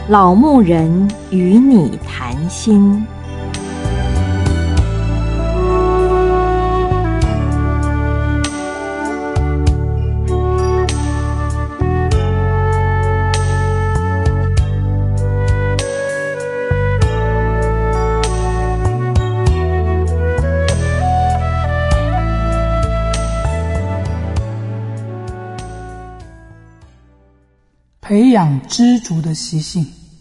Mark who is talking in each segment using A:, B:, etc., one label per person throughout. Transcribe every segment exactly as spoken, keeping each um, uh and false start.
A: 老牧人与你谈心。
B: 培养知足的习性。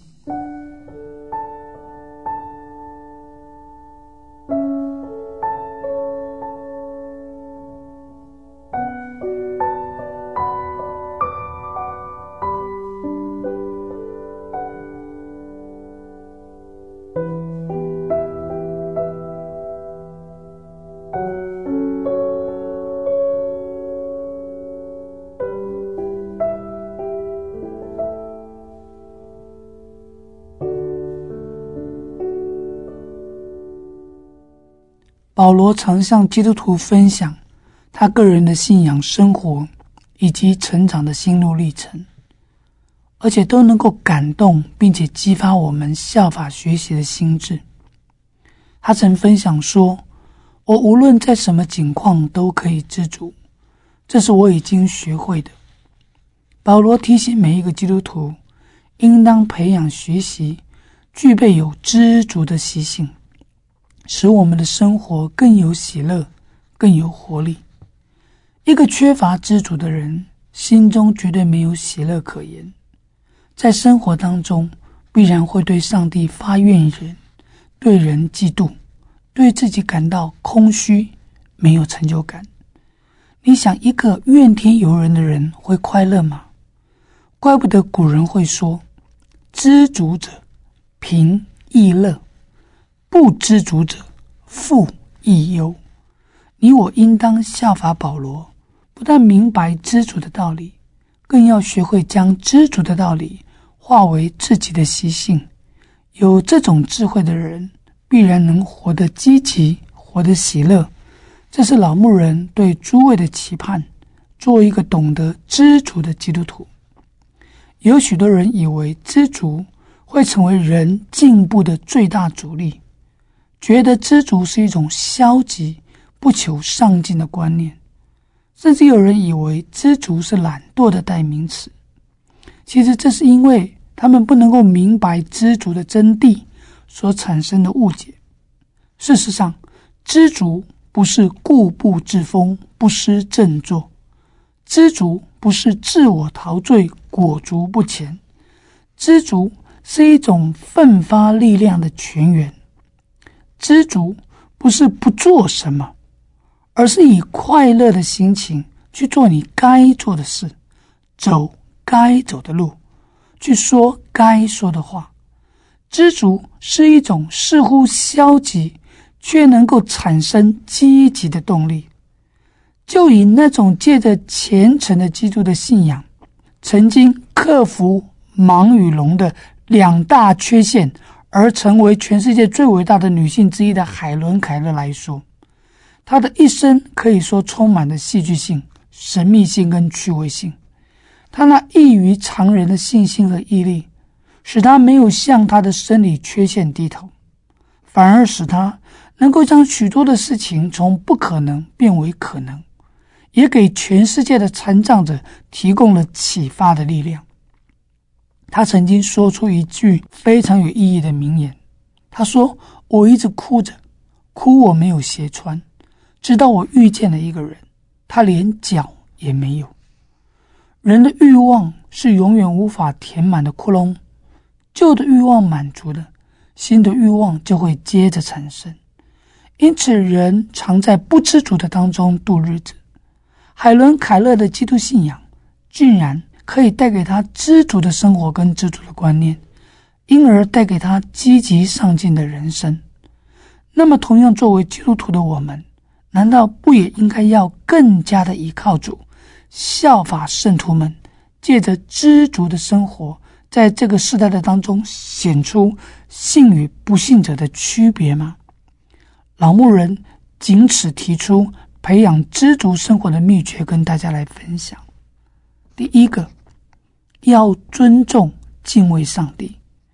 B: 保罗常向基督徒分享他个人的信仰生活以及成长的心路历程，而且都能够感动并且激发我们效法学习的心智。他曾分享说，我无论在什么境况都可以知足，这是我已经学会的。保罗提醒每一个基督徒应当培养学习具备有知足的习性，使我们的生活更有喜乐，更有活力。一个缺乏知足的人，心中绝对没有喜乐可言，在生活当中必然会对上帝发怨言，对人嫉妒，对自己感到空虚，没有成就感。你想一个怨天尤人的人会快乐吗？怪不得古人会说，知足者贫亦乐，不知足者富亦忧。你我应当效法保罗，不但明白知足的道理，更要学会将知足的道理化为自己的习性。有这种智慧的人，必然能活得积极，活得喜乐。这是老牧人对诸位的期盼，做一个懂得知足的基督徒。有许多人以为知足会成为人进步的最大阻力，觉得知足是一种消极不求上进的观念，甚至有人以为知足是懒惰的代名词。其实这是因为他们不能够明白知足的真谛所产生的误解。事实上，知足不是固步自封，不思振作，知足不是自我陶醉，裹足不前，知足是一种奋发力量的泉源。知足不是不做什么，而是以快乐的心情去做你该做的事，走该走的路，去说该说的话。知足是一种似乎消极却能够产生积极的动力。就以那种借着虔诚的基督的信仰，曾经克服盲与聋的两大缺陷，而成为全世界最伟大的女性之一的海伦·凯勒来说，她的一生可以说充满了戏剧性、神秘性跟趣味性。她那异于常人的信心和毅力，使她没有向她的生理缺陷低头，反而使她能够将许多的事情从不可能变为可能，也给全世界的残障者提供了启发的力量。他曾经说出一句非常有意义的名言，他说，我一直哭着，哭我没有鞋穿，直到我遇见了一个人，他连脚也没有。人的欲望是永远无法填满的窟窿，旧的欲望满足了，新的欲望就会接着产生。因此人常在不知足的当中度日子。海伦·凯勒的基督信仰竟然可以带给他知足的生活跟知足的观念，因而带给他积极上进的人生。那么同样作为基督徒的我们，难道不也应该要更加的依靠主，效法圣徒们，借着知足的生活，在这个世代的当中显出信与不信者的区别吗？老牧人仅此提出培养知足生活的秘诀跟大家来分享。第一个，要尊重敬畏上帝。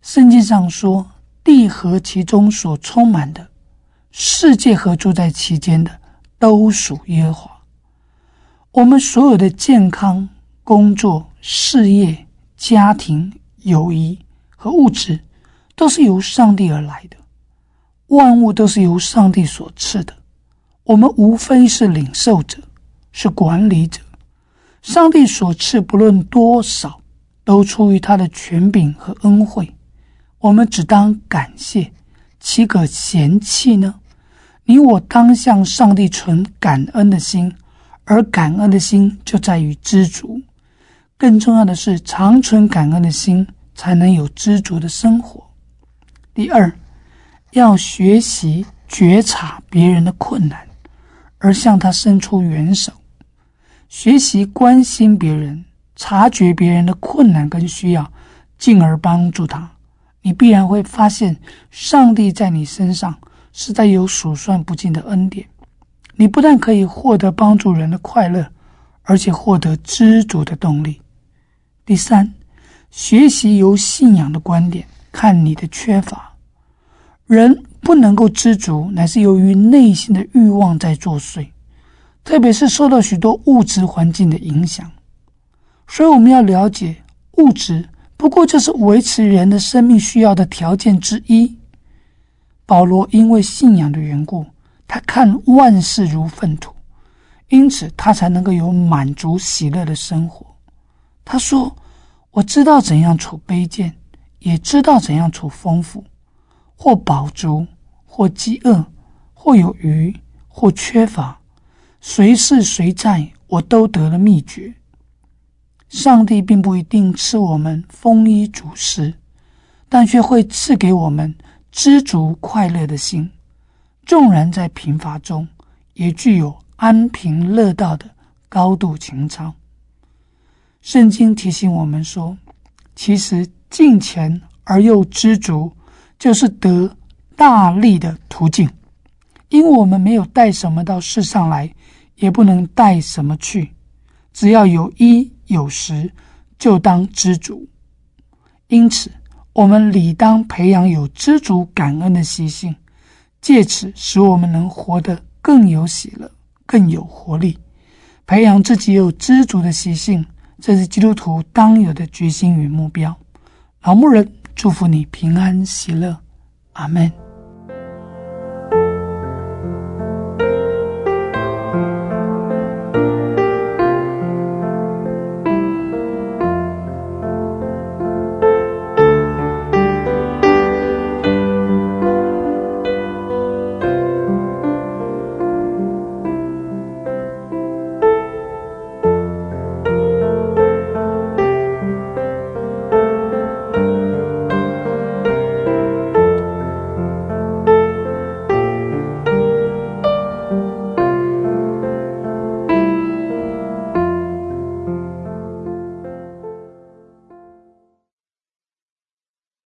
B: 圣经上说，地和其中所充满的，世界和住在其间的，都属耶和华。我们所有的健康、工作、事业、家庭、友谊和物质，都是由上帝而来的。万物都是由上帝所赐的，我们无非是领受者，是管理者。上帝所赐不论多少，都出于他的权柄和恩惠，我们只当感谢，岂可嫌弃呢？你我当向上帝存感恩的心，而感恩的心就在于知足。更重要的是，常存感恩的心，才能有知足的生活。第二，要学习觉察别人的困难，而向他伸出援手。学习关心别人，察觉别人的困难跟需要，进而帮助他。你必然会发现，上帝在你身上实在有数算不尽的恩典。你不但可以获得帮助人的快乐，而且获得知足的动力。第三，学习由信仰的观点看你的缺乏。人不能够知足，乃是由于内心的欲望在作祟，特别是受到许多物质环境的影响。所以我们要了解，物质不过就是维持人的生命需要的条件之一。保罗因为信仰的缘故，他看万事如粪土，因此他才能够有满足喜乐的生活。他说，我知道怎样处卑贱，也知道怎样处丰富，或饱足，或饥饿，或有余，或缺乏，随是随在，我都得了秘诀。上帝并不一定赐我们丰衣足食，但却会赐给我们知足快乐的心，纵然在贫乏中，也具有安贫乐道的高度情操。圣经提醒我们说，其实敬虔而又知足，就是得大利的途径。因为我们没有带什么到世上来，也不能带什么去，只要有衣有食，就当知足。因此我们理当培养有知足感恩的习性，借此使我们能活得更有喜乐，更有活力。培养自己有知足的习性，这是基督徒当有的决心与目标。老牧人祝福你平安喜乐，阿们。